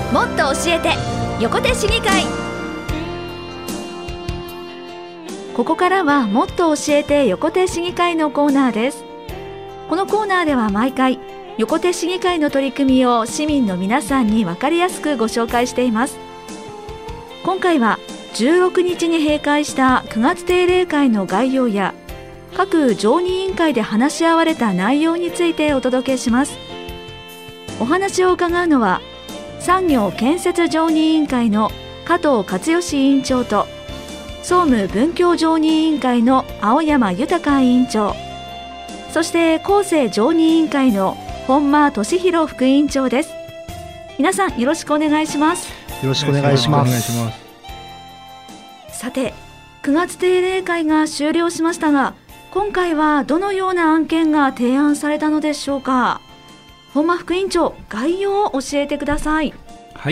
もっと教えて横手市議会。ここからはもっと教えて横手市議会のコーナーです。このコーナーでは毎回横手市議会の取り組みを市民の皆さんに分かりやすくご紹介しています。今回は16日に閉会した9月定例会の概要や各常任委員会で話し合われた内容についてお届けします。お話を伺うのは産業建設常任委員会の加藤克義委員長と総務文教常任委員会の青山豊委員長、そして厚生常任委員会の本間俊弘副委員長です。皆さんよろしくお願いします。 よろしくお願いします。 さて、9月定例会が終了しましたが、今回はどのような案件が提案されたのでしょうか。本間副委員長、概要を教えてください。 はい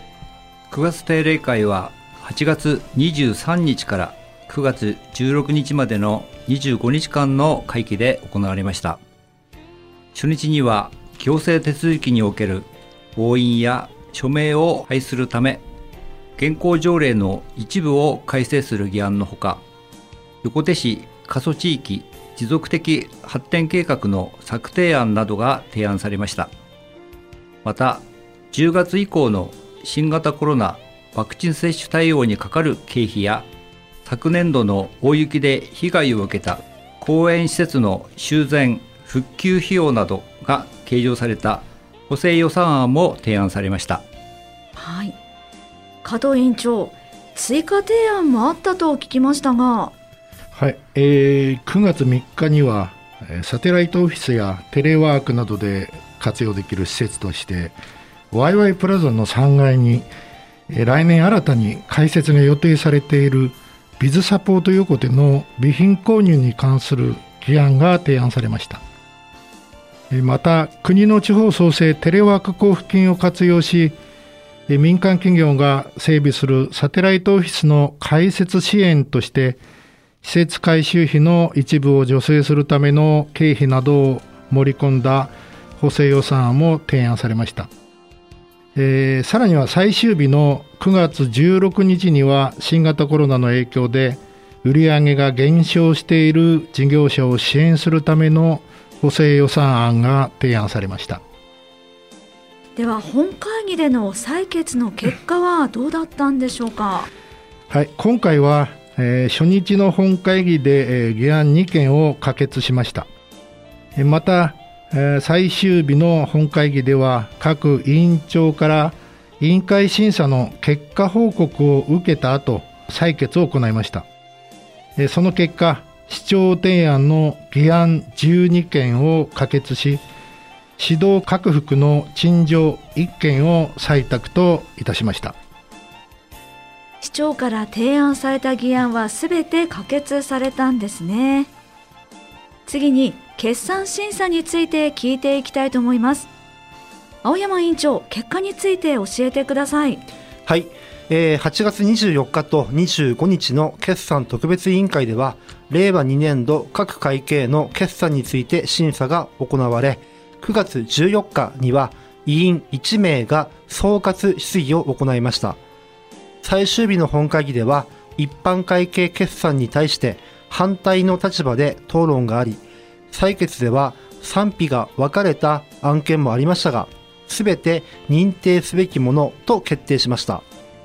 、9月定例会は8月23日から9月16日までの25日間の会期で行われました。初日には行政手続きにおける押印や署名を廃するため現行条例の一部を改正する議案のほか、横手市過疎地域持続的発展計画の策定案などが提案されました。また10月以降の新型コロナワクチン接種対応にかかる経費や昨年度の大雪で被害を受けた公園施設の修繕復旧費用などが計上された補正予算案も提案されました。 はい、加藤委員長、追加提案もあったと聞きましたが。 はい、9月3日にはサテライトオフィスやテレワークなどで活用できる施設としてワイワイプラザの3階に来年新たに開設が予定されているビズサポート横手の備品購入に関する議案が提案されました。また国の地方創生テレワーク交付金を活用し民間企業が整備するサテライトオフィスの開設支援として施設改修費の一部を助成するための経費などを盛り込んだ補正予算案も提案されました。さらには最終日の9月16日には新型コロナの影響で売上が減少している事業者を支援するための補正予算案が提案されました。 では本会議での採決の結果はどうだったんでしょうか。 はい、今回は初日の本会議で議案2件を可決しました。また最終日の本会議では各委員長から委員会審査の結果報告を受けた後採決を行いました。その結果、市長提案の議案12件を可決し、指導拡幅の陳情1件を採択といたしました。 市長から提案された議案はすべて可決されたんですね。次に決算審査について聞いていきたいと思います。青山委員長、結果について教えてください。 はい、8月24日と25日の決算特別委員会では令和2年度各会計の決算について審査が行われ、9月14日には委員1名が総括質疑を行いました。最終日の本会議では一般会計決算に対して反対の立場で討論があり、採決では賛否が分かれた案件もありましたが、すべて認定すべきものと決定しました。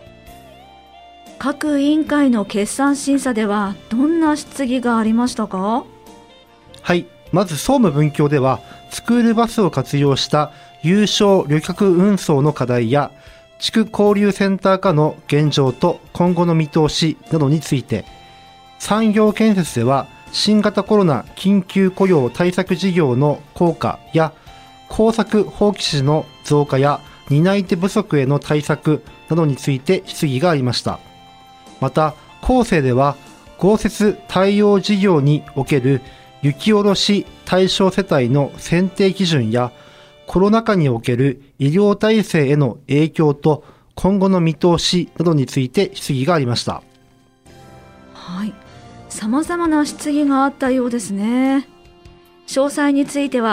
各委員会の決算審査ではどんな質疑がありましたか。 はい、まず総務文教ではスクールバスを活用した有償旅客運送の課題や地区交流センター化の現状と今後の見通しなどについて、産業建設では新型コロナ緊急雇用対策事業の効果や耕作放棄地の増加や担い手不足への対策などについて質疑がありました。また厚生では豪雪対応事業における雪下ろし対象世帯の選定基準やコロナ禍における医療体制への影響と今後の見通しなどについて質疑がありました。 はい、様々な質疑があったようですね。詳細については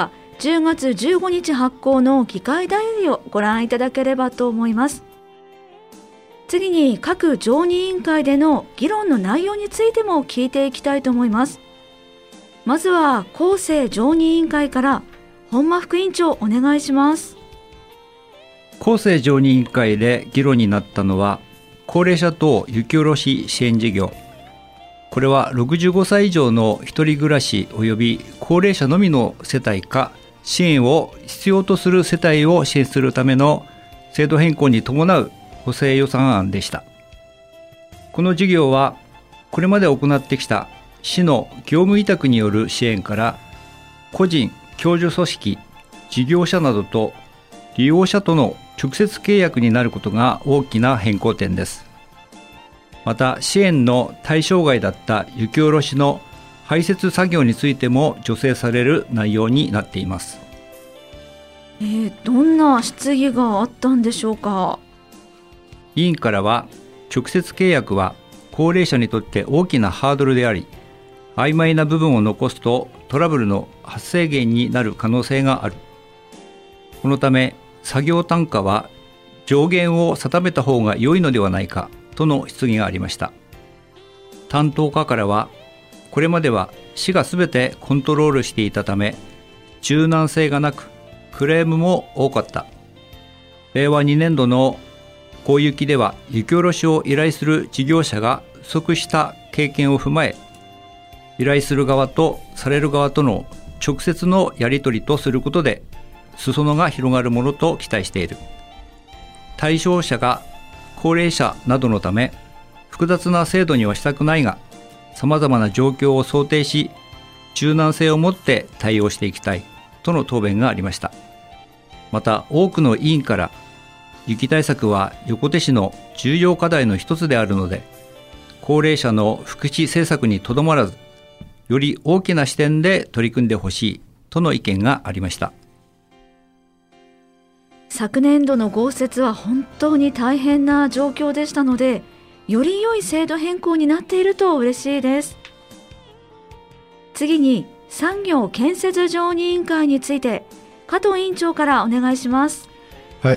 10月15日発行の議会ダイアリーをご覧いただければと思います。次に各常任委員会での議論の内容についても聞いていきたいと思います。まずは厚生常任委員会から本間副委員長お願いします。 厚生常任委員会で議論になったのは高齢者等雪下ろし支援事業。これは65歳以上の一人暮らし及び高齢者のみの世帯か支援を必要とする世帯を支援するための制度変更に伴う補正予算案でした。この事業はこれまで行ってきた市の業務委託による支援から個人、共助組織、事業者などと利用者との直接契約になることが大きな変更点です。また支援の対象外だった雪下ろしの排雪作業についても助成される内容になっています。 どんな質疑があったんでしょうか。 委員からは直接契約は高齢者にとって大きなハードルであり、曖昧な部分を残すとトラブルの発生源になる可能性がある。このため作業単価は上限を定めた方が良いのではないかとの質疑がありました。担当課からはこれまでは市がすべてコントロールしていたため柔軟性がなくクレームも多かった。令和2年度の大雪では雪下ろしを依頼する事業者が不足した経験を踏まえ、依頼する側とされる側との直接のやり取りとすることで裾野が広がるものと期待している。対象者が高齢者などのため複雑な制度にはしたくないが、さまざまな状況を想定し柔軟性を持って対応していきたいとの答弁がありました。また多くの委員から雪対策は横手市の重要課題の一つであるので、高齢者の福祉政策にとどまらずより大きな視点で取り組んでほしいとの意見がありました。 昨年度の豪雪は本当に大変な状況でしたので、より良い制度変更になっていると嬉しいです。次に産業建設常任委員会について加藤委員長からお願いします。 はい、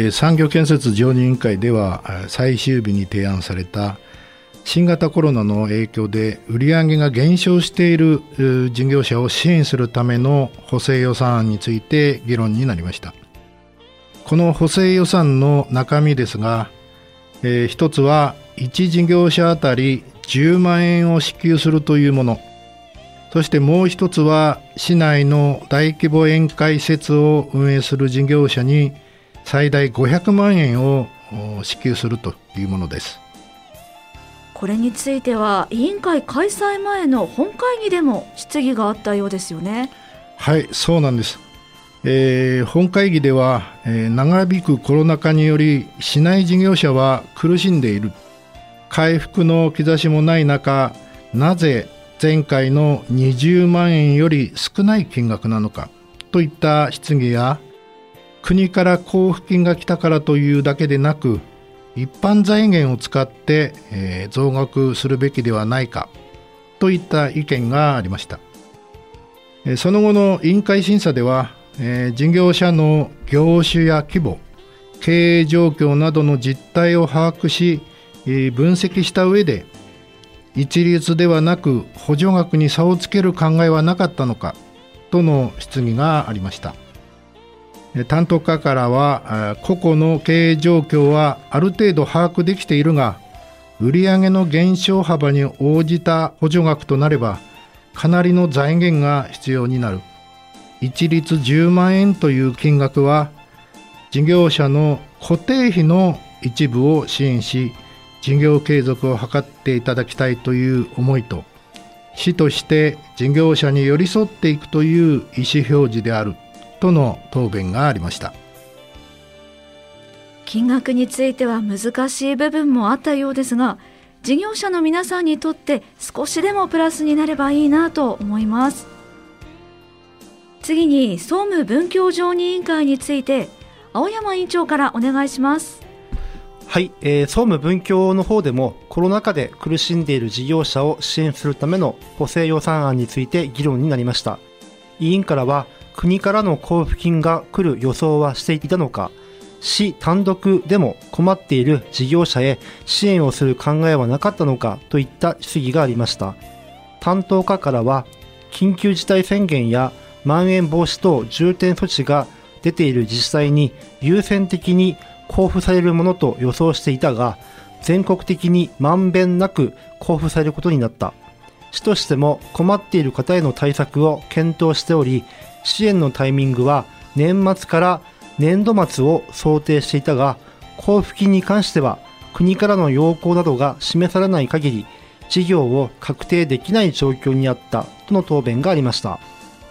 産業建設常任委員会では最終日に提案された新型コロナの影響で売上が減少している事業者を支援するための補正予算案について議論になりました。この補正予算の中身ですが、一つは1事業者あたり10万円を支給するというもの、そしてもう一つは市内の大規模宴会施設を運営する事業者に最大500万円を支給するというものです。 これについては委員会開催前の本会議でも質疑があったようですよね。 はい、そうなんです。本会議では、長引くコロナ禍により市内事業者は苦しんでいる、回復の兆しもない中、なぜ前回の20万円より少ない金額なのかといった質疑や、国から交付金が来たからというだけでなく、一般財源を使って、増額するべきではないかといった意見がありました。その後の委員会審査では、事業者の業種や規模、経営状況などの実態を把握し、分析した上で一律ではなく補助額に差をつける考えはなかったのかとの質疑がありました。担当課からは、個々の経営状況はある程度把握できているが、売上の減少幅に応じた補助額となればかなりの財源が必要になる。一律10万円という金額は事業者の固定費の一部を支援し、事業継続を図っていただきたいという思いと、市として事業者に寄り添っていくという意思表示であるとの答弁がありました。 金額については難しい部分もあったようですが、事業者の皆さんにとって少しでもプラスになればいいなと思います。次に総務文教常任委員会について青山委員長からお願いします。 はい、総務文教の方でもコロナ禍で苦しんでいる事業者を支援するための補正予算案について議論になりました。委員からは国からの交付金が来る予想はしていたのか、市単独でも困っている事業者へ支援をする考えはなかったのかといった質疑がありました。担当課からは、緊急事態宣言やまん延防止等重点措置が出ている自治体に優先的に交付されるものと予想していたが、全国的にまんべんなく交付されることになった。市としても困っている方への対策を検討しており、支援のタイミングは年末から年度末を想定していたが、交付金に関しては国からの要項などが示されない限り事業を確定できない状況にあったとの答弁がありました。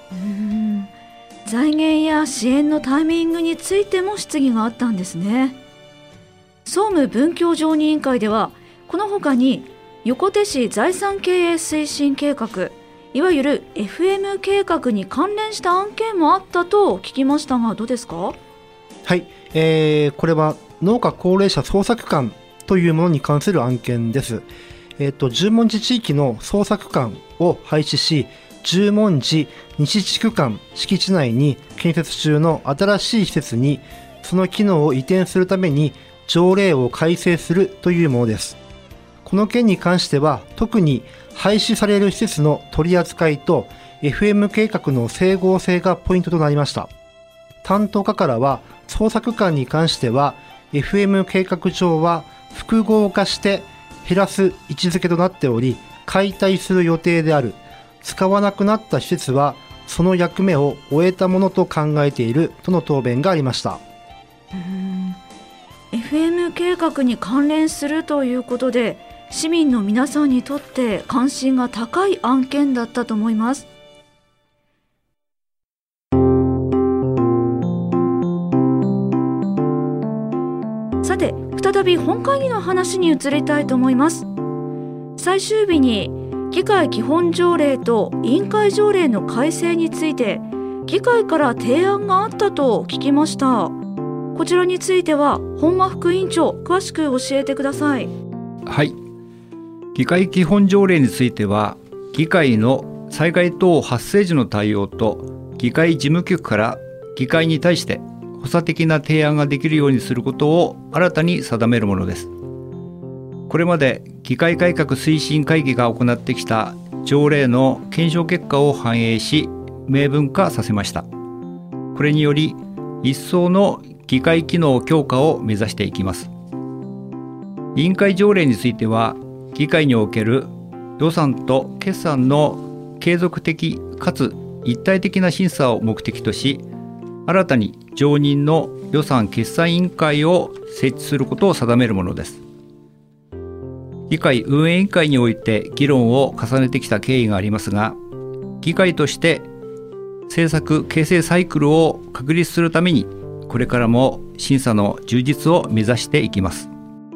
財源や支援のタイミングについても質疑があったんですね。総務文教常任委員会では、この他に横手市財産経営推進計画、いわゆる FM 計画に関連した案件もあったと聞きましたが、どうですか？ はい、これは農家高齢者捜索官というものに関する案件です。十文字地域の捜索官を廃止し、十文字西地区間敷地内に建設中の新しい施設にその機能を移転するために条例を改正するというものです。この件に関しては、特に廃止される施設の取り扱いと FM 計画の整合性がポイントとなりました。担当課からは、捜索官に関しては FM 計画上は複合化して減らす位置づけとなっており、解体する予定である。使わなくなった施設はその役目を終えたものと考えているとの答弁がありました。 FM 計画に関連するということで、市民の皆さんにとって関心が高い案件だったと思います。さて、再び本会議の話に移りたいと思います。最終日に議会基本条例と委員会条例の改正について議会から提案があったと聞きました。こちらについては本間副委員長、詳しく教えてください。 はい、議会基本条例については、議会の災害等発生時の対応と議会事務局から議会に対して補佐的な提案ができるようにすることを新たに定めるものです。これまで議会改革推進会議が行ってきた条例の検証結果を反映し明文化させました。これにより一層の議会機能強化を目指していきます。委員会条例については、議会における予算と決算の継続的かつ一体的な審査を目的とし、新たに常任の予算決算委員会を設置することを定めるものです。議会運営委員会において議論を重ねてきた経緯がありますが、議会として政策形成サイクルを確立するために、これからも審査の充実を目指していきます。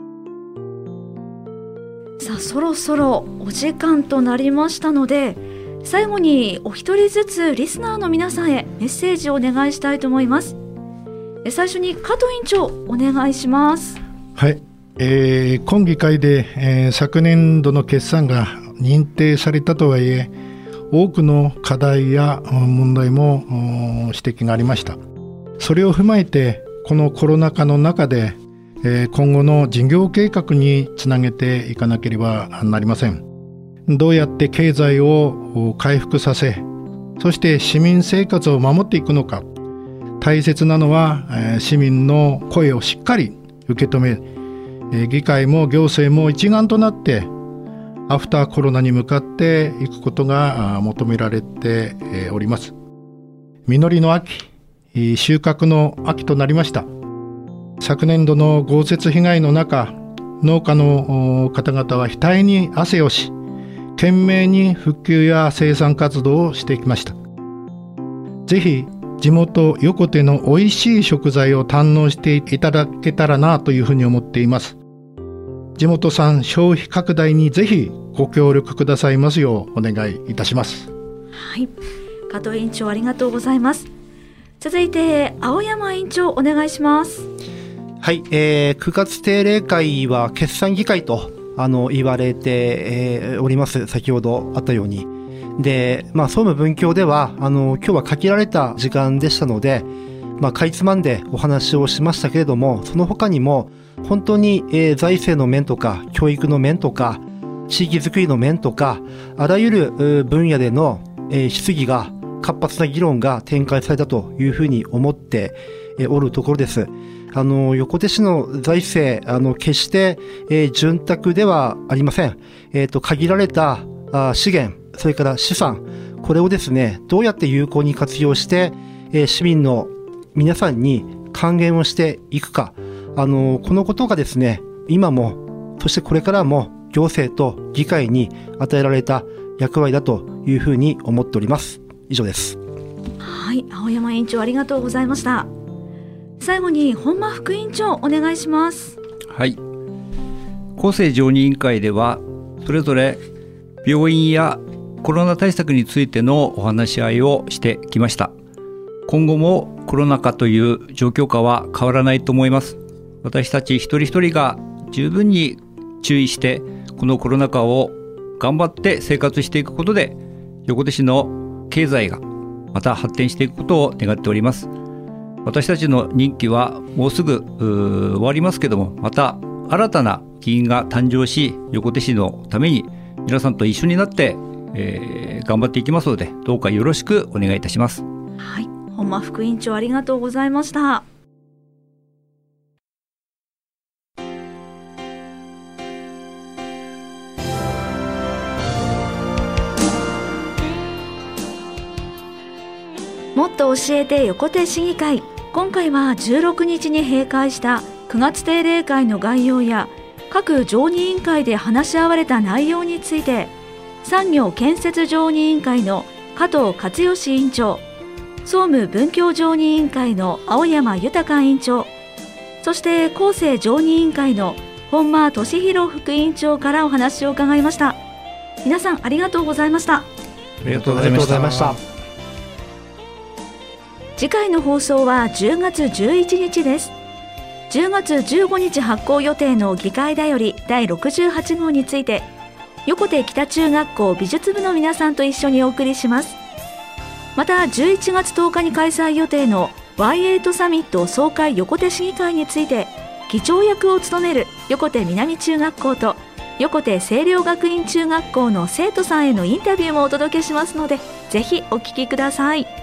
さあ、そろそろお時間となりましたので、最後にお一人ずつリスナーの皆さんへメッセージをお願いしたいと思います。最初に加藤委員長、お願いします。 はい、今議会で、昨年度の決算が認定されたとはいえ、多くの課題や問題も指摘がありました。それを踏まえて、このコロナ禍の中で、今後の事業計画につなげていかなければなりません。どうやって経済を回復させ、そして市民生活を守っていくのか。大切なのは、市民の声をしっかり受け止め、議会も行政も一丸となってアフターコロナに向かっていくことが求められております。実りの秋、収穫の秋となりました。昨年度の豪雪被害の中、農家の方々は額に汗をし、懸命に復旧や生産活動をしてきました。ぜひ地元横手の美味しい食材を堪能していただけたらなというふうに思っています。地元産消費拡大にぜひご協力くださいますようお願いいたします。 はい、加藤委員長、ありがとうございます。続いて青山委員長、お願いします。 はい、9月定例会は決算議会と言われて、おります。先ほどあったように、 で、総務文教では、今日は限られた時間でしたので、かいつまんでお話をしましたけれども、その他にも、本当に、財政の面とか、教育の面とか、地域づくりの面とか、あらゆる分野での、質疑が、活発な議論が展開されたというふうに思っておるところです。横手市の財政、決して、潤沢ではありません。限られた資源、それから資産、これをですね、どうやって有効に活用して、市民の皆さんに還元をしていくか、このことがですね、今も、そしてこれからも行政と議会に与えられた役割だというふうに思っております。以上です。 はい、青山委員長ありがとうございました。最後に本間副委員長お願いします。 はい、厚生常任委員会ではそれぞれ病院やコロナ対策についてのお話し合いをしてきました。今後もコロナ禍という状況下は変わらないと思います。私たち一人一人が十分に注意してこのコロナ禍を頑張って生活していくことで横手市の経済がまた発展していくことを願っております。私たちの任期はもうすぐ終わりますけども、また新たな議員が誕生し、横手市のために皆さんと一緒になって、頑張っていきますので、どうかよろしくお願いいたします。 はい、本間副委員長ありがとうございました。もっと教えて横手市議会、今回は16日に閉会した9月定例会の概要や各常任委員会で話し合われた内容について、産業建設常任委員会の加藤克義委員長、総務文教常任委員会の青山豊委員長、そして厚生常任委員会の本間俊弘副委員長からお話を伺いました。皆さんありがとうございました。 ありがとうございました。 次回の放送は10月11日です。10月15日発行予定の議会だより第68号について、横手北中学校美術部の皆さんと一緒にお送りします。また11月10日に開催予定の Y8 サミット総会横手市議会について、議長役を務める横手南中学校と横手清涼学院中学校の生徒さんへのインタビューもお届けしますので、ぜひお聞きください。